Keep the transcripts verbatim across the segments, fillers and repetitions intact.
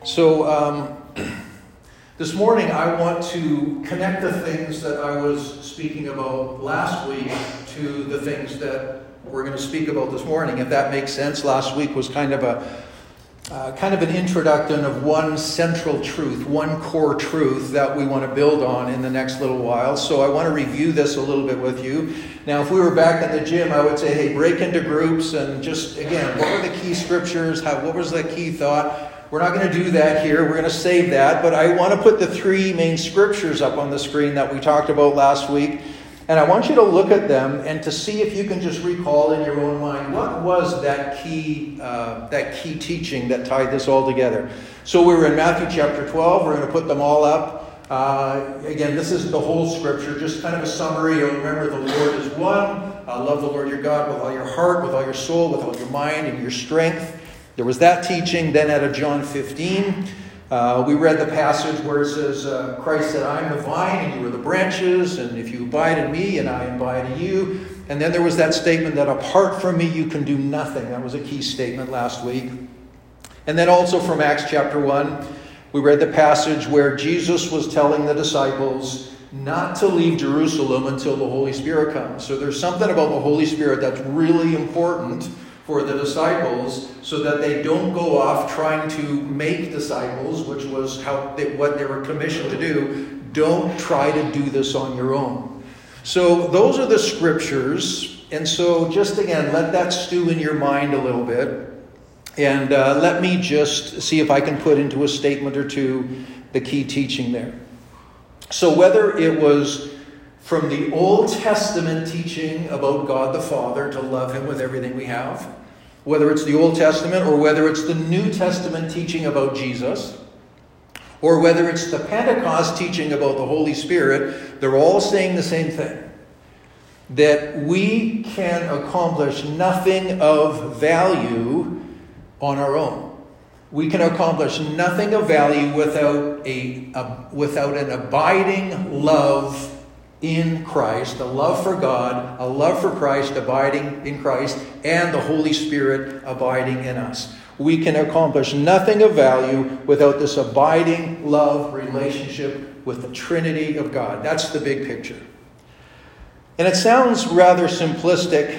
So um, this morning I want to connect the things that I was speaking about last week to the things that we're going to speak about this morning, if that makes sense. Last week was kind of a uh, kind of an introduction of one central truth, one core truth that we want to build on in the next little while. So I want to review this a little bit with you. Now, if we were back in the gym, I would say, hey, break into groups and just, again, what were the key scriptures? How, what was the key thought? We're not going to do that here. We're going to save that. But I want to put the three main scriptures up on the screen that we talked about last week. And I want you to look at them and to see if you can just recall in your own mind, what was that key uh, that key teaching that tied this all together? So we were in Matthew chapter twelve. We're going to put them all up. Uh, again, this is the whole scripture, just kind of a summary. Remember, the Lord is one. Uh, love the Lord your God with all your heart, with all your soul, with all your mind and your strength. There was that teaching. Then out of John fifteen, uh, we read the passage where it says, uh, Christ said, I am the vine and you are the branches, and if you abide in me and I abide in you. And then there was that statement that apart from me you can do nothing. That was a key statement last week. And then also from Acts chapter one, we read the passage where Jesus was telling the disciples not to leave Jerusalem until the Holy Spirit comes. So there's something about the Holy Spirit that's really important for the disciples, so that they don't go off trying to make disciples, which was how they, what they were commissioned to do. Don't try to do this on your own. So those are the scriptures. And so just again, let that stew in your mind a little bit. And uh, let me just see if I can put into a statement or two the key teaching there. So whether it was from the Old Testament teaching about God the Father to love him with everything we have, whether it's the Old Testament or whether it's the New Testament teaching about Jesus, or whether it's the Pentecost teaching about the Holy Spirit, they're all saying the same thing. That we can accomplish nothing of value on our own. We can accomplish nothing of value without a, a without an abiding love in Christ, a love for God, a love for Christ, abiding in Christ, and the Holy Spirit abiding in us. We can accomplish nothing of value without this abiding love relationship with the Trinity of God. That's the big picture. And it sounds rather simplistic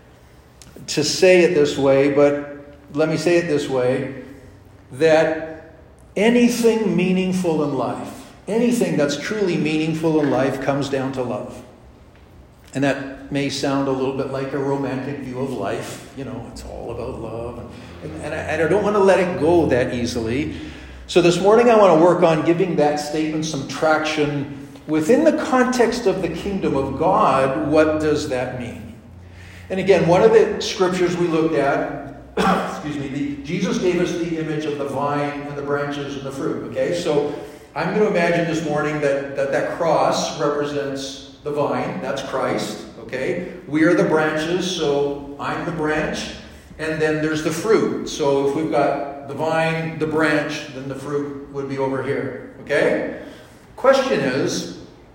to say it this way, but let me say it this way, that anything meaningful in life, anything that's truly meaningful in life comes down to love. And that may sound a little bit like a romantic view of life. You know, it's all about love. And, and, I, and I don't want to let it go that easily. So this morning I want to work on giving that statement some traction within the context of the kingdom of God. What does that mean? And again, one of the scriptures we looked at, excuse me, the, Jesus gave us the image of the vine and the branches and the fruit. Okay, so I'm going to imagine this morning that, that that cross represents the vine. That's Christ. Okay? We are the branches, so I'm the branch. And then there's the fruit. So if we've got the vine, the branch, then the fruit would be over here. Okay? Question is,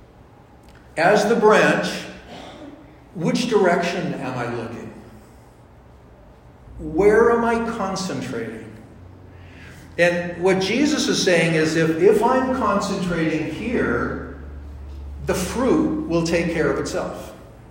as the branch, which direction am I looking? Where am I concentrating? And what Jesus is saying is if, if I'm concentrating here, the fruit will take care of itself.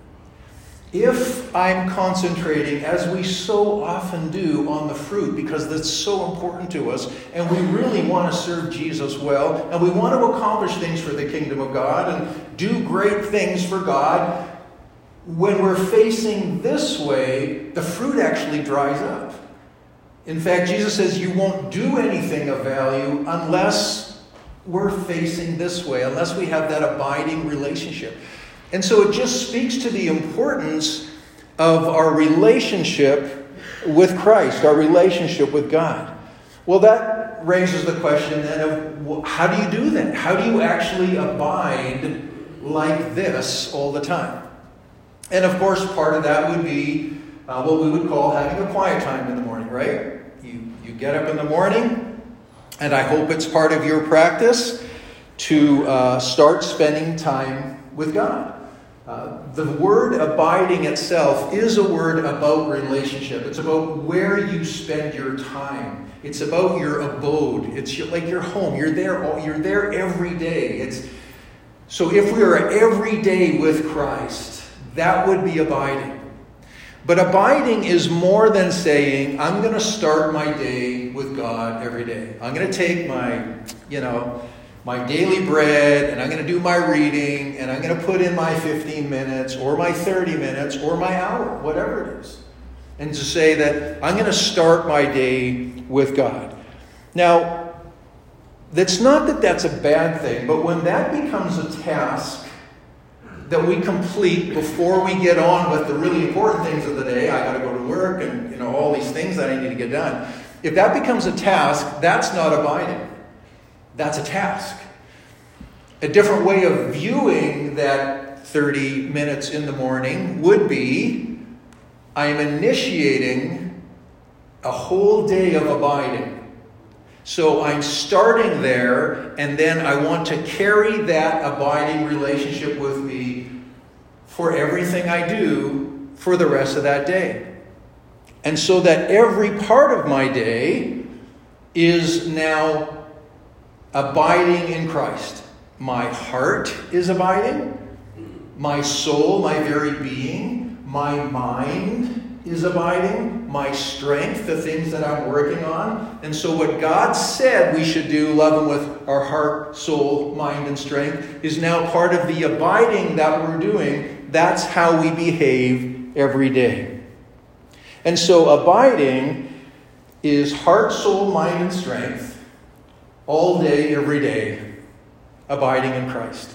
If I'm concentrating, as we so often do, on the fruit, because that's so important to us, and we really want to serve Jesus well, and we want to accomplish things for the kingdom of God, and do great things for God, when we're facing this way, the fruit actually dries up. In fact, Jesus says you won't do anything of value unless we're facing this way, unless we have that abiding relationship. And so it just speaks to the importance of our relationship with Christ, our relationship with God. Well, that raises the question then of, well, how do you do that? How do you actually abide like this all the time? And of course, part of that would be uh, what we would call having a quiet time in the morning, right? You, you get up in the morning, and I hope it's part of your practice to uh, start spending time with God. Uh, the word abiding itself is a word about relationship. It's about where you spend your time. It's about your abode. It's your, like your home. You're there. All, you're there every day. It's so if we are every day with Christ, that would be abiding. But abiding is more than saying, I'm going to start my day with God every day. I'm going to take my, you know, my daily bread, and I'm going to do my reading, and I'm going to put in my fifteen minutes, or my thirty minutes, or my hour, whatever it is. And to say that I'm going to start my day with God. Now, that's not that that's a bad thing, but when that becomes a task that we complete before we get on with the really important things of the day, I got to go to work and, you know, all these things that I need to get done. If that becomes a task, that's not abiding. That's a task. A different way of viewing that thirty minutes in the morning would be, I am initiating a whole day of abiding. So I'm starting there, and then I want to carry that abiding relationship with me for everything I do for the rest of that day. And so that every part of my day is now abiding in Christ. My heart is abiding. My soul, my very being, my mind is abiding, my strength, the things that I'm working on. And so what God said we should do, love Him with our heart, soul, mind, and strength, is now part of the abiding that we're doing. That's how we behave every day. And so abiding is heart, soul, mind, and strength, all day, every day, abiding in Christ.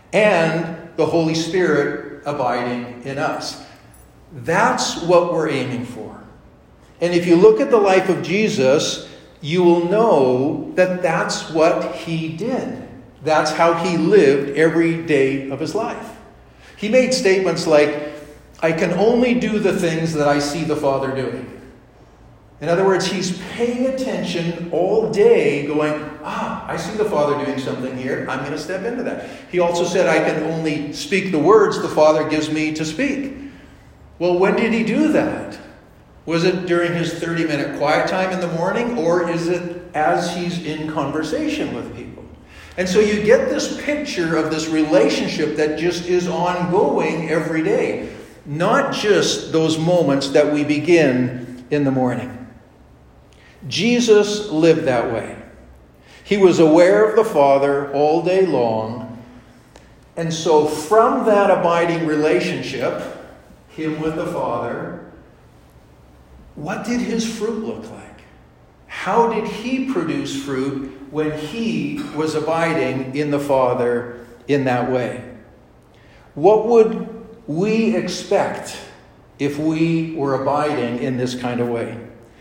And the Holy Spirit abiding in us. That's what we're aiming for. And if you look at the life of Jesus, you will know that that's what He did. That's how He lived every day of His life. He made statements like, I can only do the things that I see the Father doing. In other words, He's paying attention all day going, ah, I see the Father doing something here. I'm going to step into that. He also said, I can only speak the words the Father gives me to speak. Well, when did He do that? Was it during His thirty-minute quiet time in the morning, or is it as He's in conversation with people? And so you get this picture of this relationship that just is ongoing every day. Not just those moments that we begin in the morning. Jesus lived that way. He was aware of the Father all day long. And so from that abiding relationship, Him with the Father, what did His fruit look like? How did He produce fruit when He was abiding in the Father in that way? What would we expect if we were abiding in this kind of way?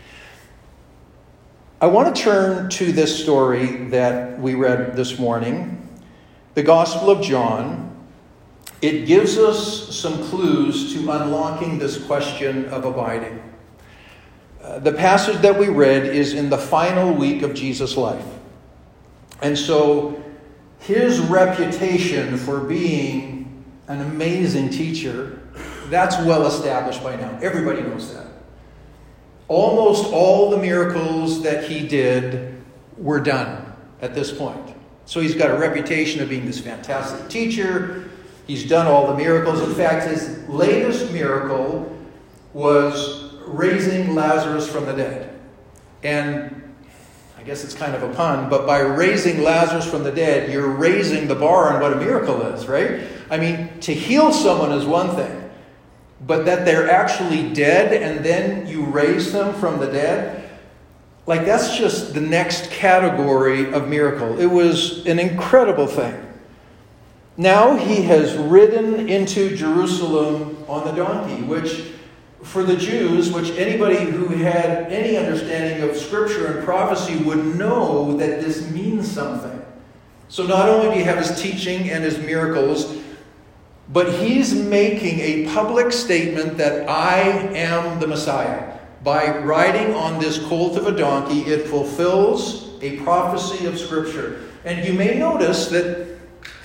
I want to turn to this story that we read this morning, the Gospel of John. It gives us some clues to unlocking this question of abiding. Uh, the passage that we read is in the final week of Jesus' life. And so His reputation for being an amazing teacher, that's well established by now. Everybody knows that. Almost all the miracles that He did were done at this point. So He's got a reputation of being this fantastic teacher. He's done all the miracles. In fact, His latest miracle was raising Lazarus from the dead. And I guess it's kind of a pun, but by raising Lazarus from the dead, you're raising the bar on what a miracle is, right? I mean, to heal someone is one thing, but that they're actually dead and then you raise them from the dead, like that's just the next category of miracle. It was an incredible thing. Now He has ridden into Jerusalem on the donkey, which for the Jews, which anybody who had any understanding of Scripture and prophecy would know that this means something. So not only do you have His teaching and His miracles, but He's making a public statement that I am the Messiah. By riding on this colt of a donkey, it fulfills a prophecy of Scripture. And you may notice that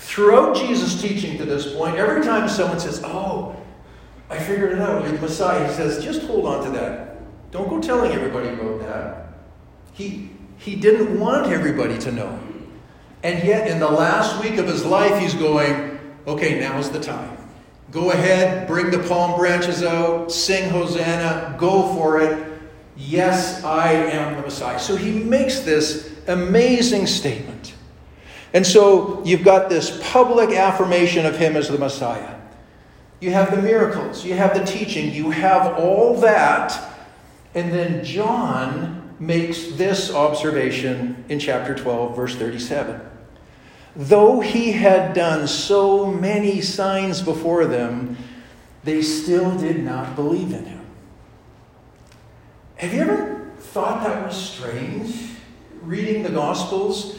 throughout Jesus' teaching to this point, every time someone says, oh, I figured it out, you're the Messiah, he says, just hold on to that. Don't go telling everybody about that. He, he didn't want everybody to know. And yet, in the last week of his life, he's going, okay, now's the time. Go ahead, bring the palm branches out, sing Hosanna, go for it. Yes, I am the Messiah. So he makes this amazing statement. And so you've got this public affirmation of him as the Messiah. You have the miracles, you have the teaching, you have all that. And then John makes this observation in chapter twelve, verse thirty-seven. Though he had done so many signs before them, they still did not believe in him. Have you ever thought that was strange? Reading the Gospels,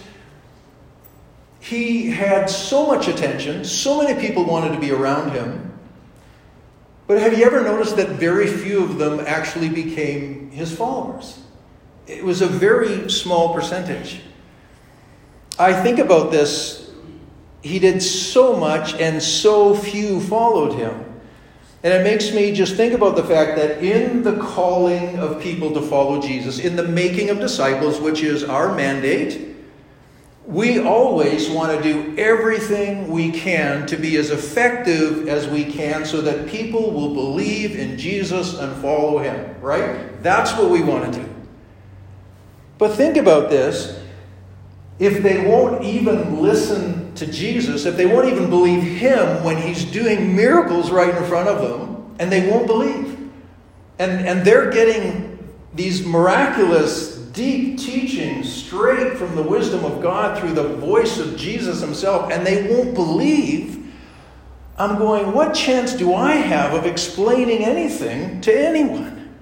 he had so much attention, so many people wanted to be around him. But have you ever noticed that very few of them actually became his followers? It was a very small percentage. I think about this. He did so much and so few followed him. And it makes me just think about the fact that in the calling of people to follow Jesus, in the making of disciples, which is our mandate, we always want to do everything we can to be as effective as we can so that people will believe in Jesus and follow him, right? That's what we want to do. But think about this. If they won't even listen to Jesus, if they won't even believe him when he's doing miracles right in front of them, and they won't believe, and, and they're getting these miraculous, deep teachings straight from the wisdom of God through the voice of Jesus himself, and they won't believe, I'm going, what chance do I have of explaining anything to anyone?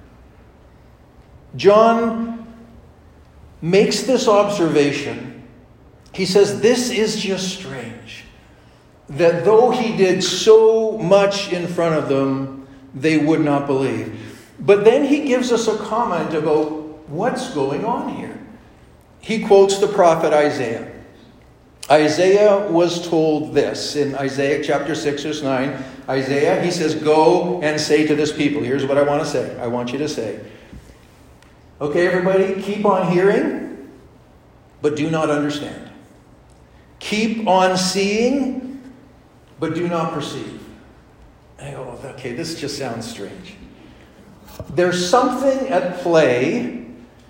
John makes this observation. He says, this is just strange, that though he did so much in front of them, they would not believe. But then he gives us a comment about what's going on here. He quotes the prophet Isaiah. Isaiah was told this in Isaiah chapter six, verse nine. Isaiah, he says, go and say to this people. Here's what I want to say. I want you to say. Okay, everybody, keep on hearing, but do not understand. Keep on seeing, but do not perceive. I go, okay, this just sounds strange. There's something at play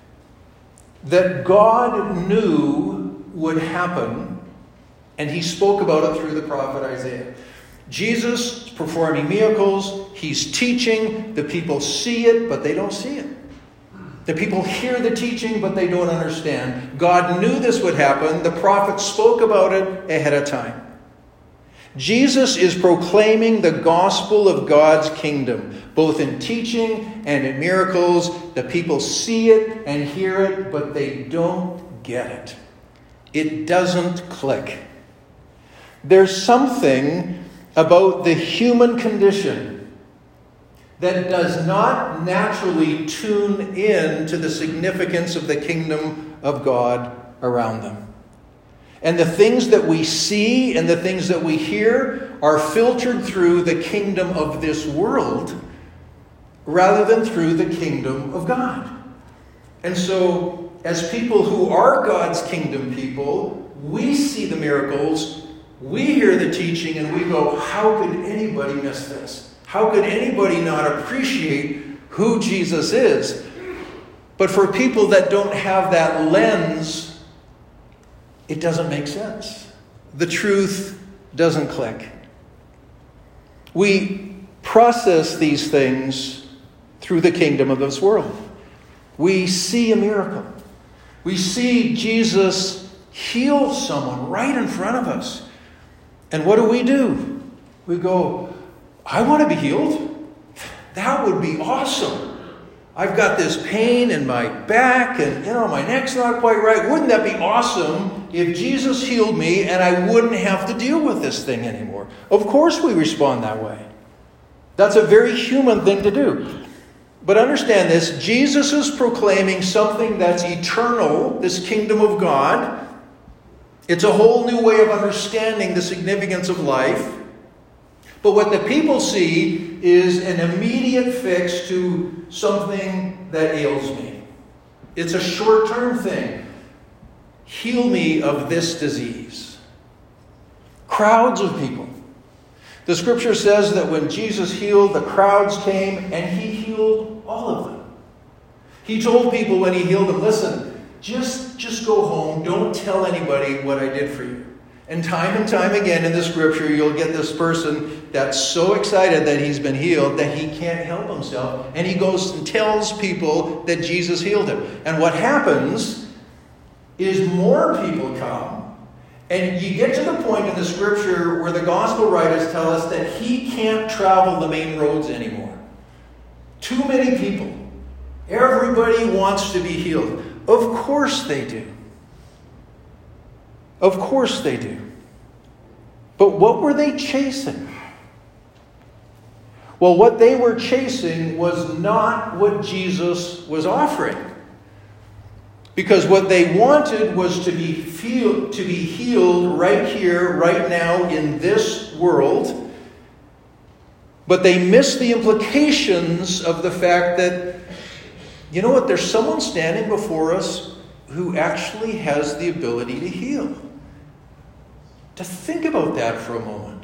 that God knew would happen, and he spoke about it through the prophet Isaiah. Jesus is performing miracles, he's teaching, the people see it, but they don't see it. The people hear the teaching, but they don't understand. God knew this would happen. The prophet spoke about it ahead of time. Jesus is proclaiming the gospel of God's kingdom, both in teaching and in miracles. The people see it and hear it, but they don't get it. It doesn't click. There's something about the human condition that does not naturally tune in to the significance of the kingdom of God around them. And the things that we see and the things that we hear are filtered through the kingdom of this world rather than through the kingdom of God. And so, as people who are God's kingdom people, we see the miracles, we hear the teaching, and we go, how could anybody miss this? How could anybody not appreciate who Jesus is? But for people that don't have that lens, it doesn't make sense. The truth doesn't click. We process these things through the kingdom of this world. We see a miracle. We see Jesus heal someone right in front of us. And what do we do? We go, I want to be healed. That would be awesome. I've got this pain in my back and, you know, my neck's not quite right. Wouldn't that be awesome if Jesus healed me and I wouldn't have to deal with this thing anymore? Of course we respond that way. That's a very human thing to do. But understand this, Jesus is proclaiming something that's eternal, this kingdom of God, It's a whole new way of understanding the significance of life. But what the people see is an immediate fix to something that ails me. It's a short-term thing. Heal me of this disease. Crowds of people. The scripture says that when Jesus healed, the crowds came and he healed all of them. He told people when he healed them, listen, just, just go home. Don't tell anybody what I did for you. And time and time again in the scripture, you'll get this person that's so excited that he's been healed that he can't help himself. And he goes and tells people that Jesus healed him. And what happens is more people come. And you get to the point in the scripture where the gospel writers tell us that he can't travel the main roads anymore. Too many people. Everybody wants to be healed. Of course they do. Of course they do. But what were they chasing? Well, what they were chasing was not what Jesus was offering. Because what they wanted was to be feel, to be healed right here, right now, in this world. But they missed the implications of the fact that, you know what, there's someone standing before us who actually has the ability to heal. To think about that for a moment.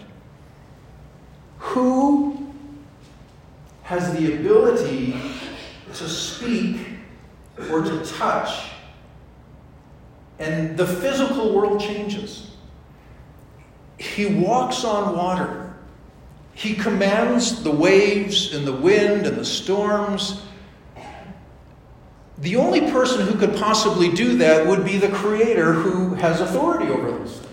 Who has the ability to speak or to touch, and the physical world changes? He walks on water. He commands the waves and the wind and the storms. The only person who could possibly do that would be the Creator, who has authority over those things.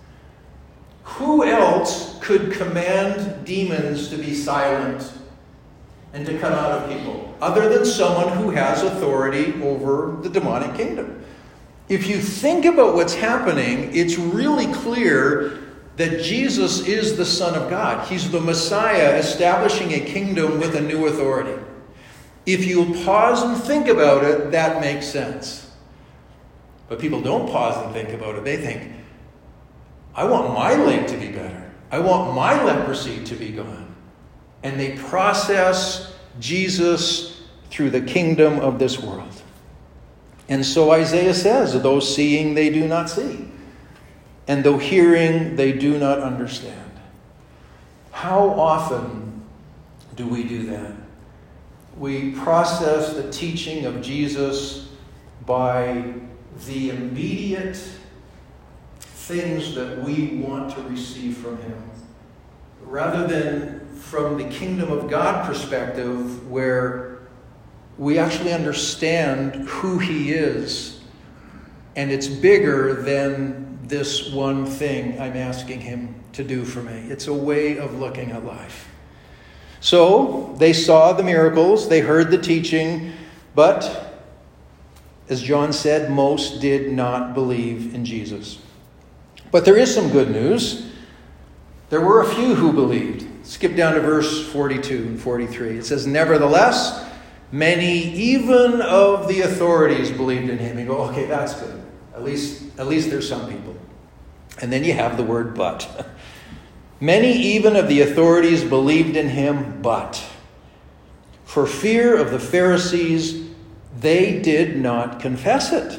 Who else could command demons to be silent and to come out of people, other than someone who has authority over the demonic kingdom? If you think about what's happening, it's really clear that Jesus is the Son of God. He's the Messiah establishing a kingdom with a new authority. If you pause and think about it, that makes sense. But people don't pause and think about it. They think, I want my leg to be better. I want my leprosy to be gone. And they process Jesus through the kingdom of this world. And so Isaiah says, though seeing they do not see, and though hearing they do not understand. How often do we do that? We process the teaching of Jesus by the immediate things that we want to receive from him, rather than from the kingdom of God perspective, where we actually understand who he is, and it's bigger than this one thing I'm asking him to do for me. It's a way of looking at life. So they saw the miracles, they heard the teaching, but as John said, most did not believe in Jesus. But there is some good news. There were a few who believed. Skip down to verse forty-two and forty-three. It says, nevertheless, many even of the authorities believed in him. You go, okay, that's good. At least, at least there's some people. And then you have the word but. Many even of the authorities believed in him, but for fear of the Pharisees, they did not confess it.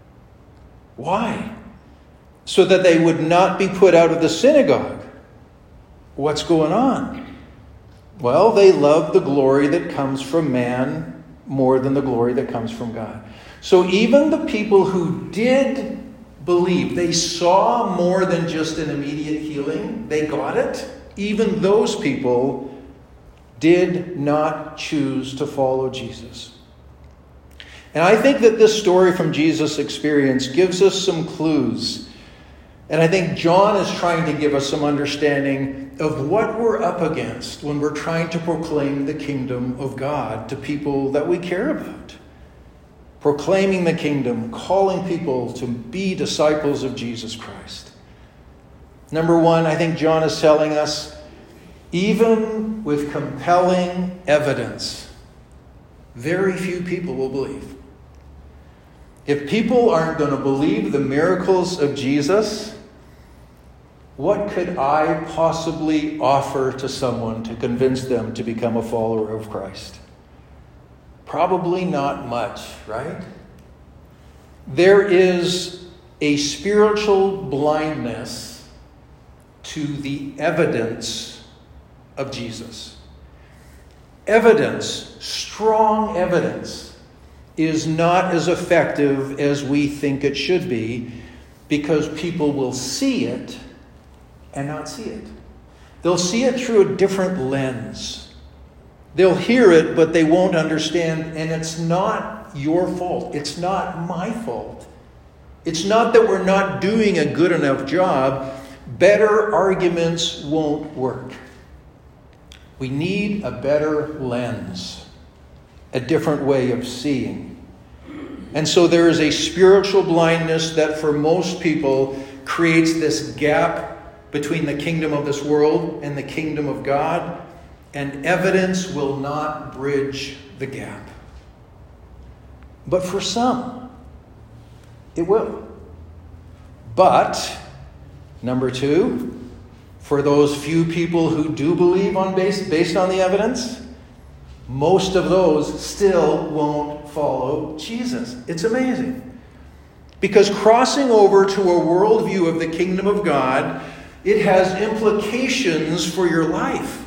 Why? So that they would not be put out of the synagogue. What's going on? Well, they love the glory that comes from man more than the glory that comes from God. So even the people who did believe, they saw more than just an immediate healing. They got it. Even those people did not choose to follow Jesus. And I think that this story from Jesus' experience gives us some clues. And I think John is trying to give us some understanding of what we're up against when we're trying to proclaim the kingdom of God to people that we care about. Proclaiming the kingdom, calling people to be disciples of Jesus Christ. Number one, I think John is telling us, even with compelling evidence, very few people will believe. If people aren't going to believe the miracles of Jesus, what could I possibly offer to someone to convince them to become a follower of Christ? Probably not much, right? There is a spiritual blindness to the evidence of Jesus. Evidence, strong evidence, is not as effective as we think it should be because people will see it and not see it. They'll see it through a different lens. They'll hear it, but they won't understand, and it's not your fault. It's not my fault. It's not that we're not doing a good enough job. Better arguments won't work. We need a better lens, a different way of seeing. And so there is a spiritual blindness that for most people creates this gap between the kingdom of this world and the kingdom of God, and evidence will not bridge the gap. But for some, it will. But, number two, for those few people who do believe on base, based on the evidence, most of those still won't follow Jesus. It's amazing. Because crossing over to a worldview of the kingdom of God, it has implications for your life.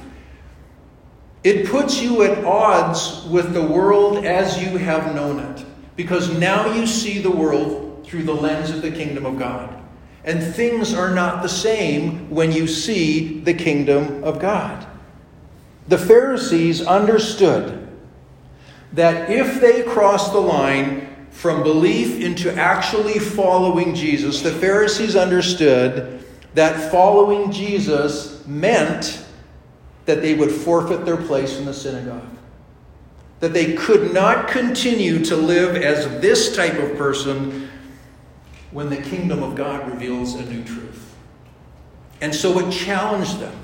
It puts you at odds with the world as you have known it. Because now you see the world through the lens of the kingdom of God. And things are not the same when you see the kingdom of God. The Pharisees understood that if they crossed the line from belief into actually following Jesus, the Pharisees understood that following Jesus meant that they would forfeit their place in the synagogue. That they could not continue to live as this type of person when the kingdom of God reveals a new truth. And so it challenged them.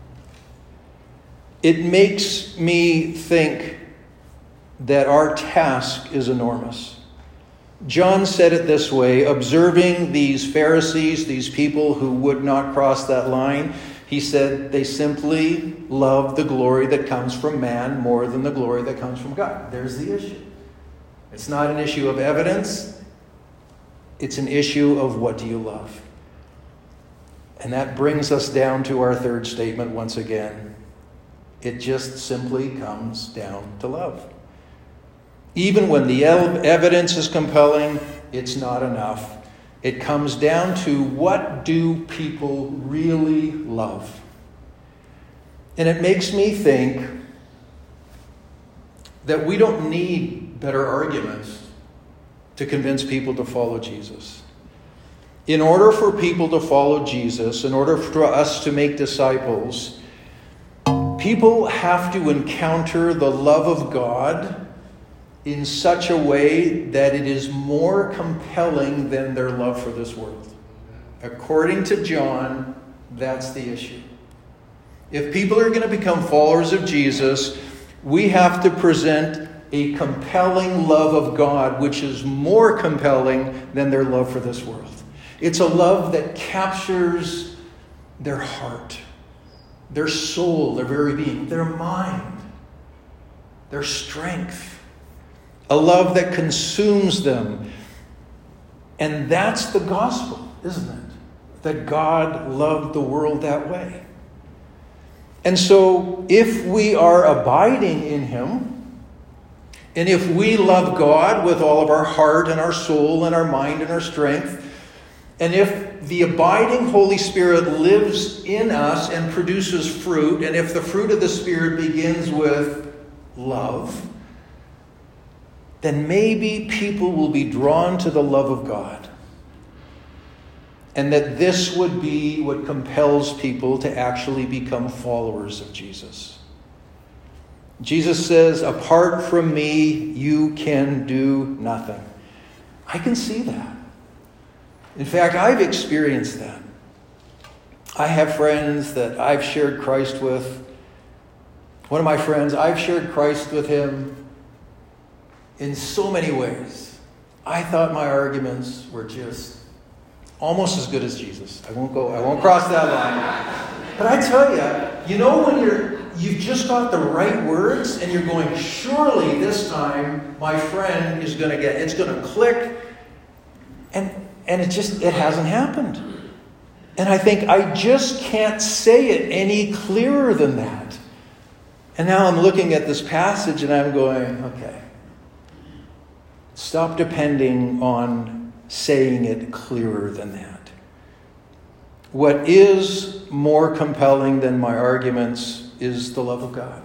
It makes me think that our task is enormous. John said it this way, observing these Pharisees, these people who would not cross that line, he said they simply love the glory that comes from man more than the glory that comes from God. There's the issue. It's not an issue of evidence. It's an issue of what do you love. And that brings us down to our third statement once again. It just simply comes down to love. Even when the evidence is compelling, it's not enough. It comes down to what do people really love? And it makes me think that we don't need better arguments to convince people to follow Jesus. In order for people to follow Jesus, in order for us to make disciples, people have to encounter the love of God in such a way that it is more compelling than their love for this world. According to John, that's the issue. If people are going to become followers of Jesus, we have to present a compelling love of God, which is more compelling than their love for this world. It's a love that captures their heart, their soul, their very being, their mind, their strength. A love that consumes them. And that's the gospel, isn't it? That God loved the world that way. And so if we are abiding in Him, and if we love God with all of our heart and our soul and our mind and our strength, and if the abiding Holy Spirit lives in us and produces fruit, and if the fruit of the Spirit begins with love, then maybe people will be drawn to the love of God. And that this would be what compels people to actually become followers of Jesus. Jesus says, apart from me, you can do nothing. I can see that. In fact, I've experienced that. I have friends that I've shared Christ with. One of my friends, I've shared Christ with him in so many ways. I thought my arguments were just almost as good as Jesus. I won't go, I won't cross that line. But I tell you, you know when you're, you've just got the right words and you're going, surely this time my friend is going to get, it's going to click. And, and it just, it hasn't happened. And I think I just can't say it any clearer than that. And now I'm looking at this passage and I'm going, okay. Stop depending on saying it clearer than that. What is more compelling than my arguments is the love of God.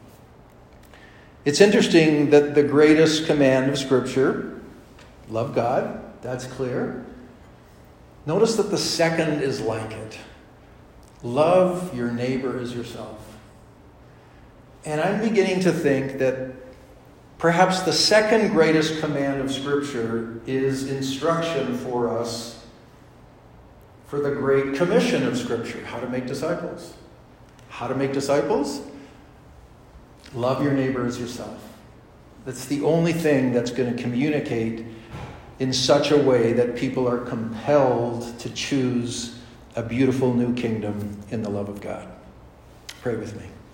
It's interesting that the greatest command of Scripture, love God, that's clear. Notice that the second is like it. Love your neighbor as yourself. And I'm beginning to think that perhaps the second greatest command of Scripture is instruction for us for the great commission of Scripture, how to make disciples. How to make disciples? Love your neighbor as yourself. That's the only thing that's going to communicate in such a way that people are compelled to choose a beautiful new kingdom in the love of God. Pray with me.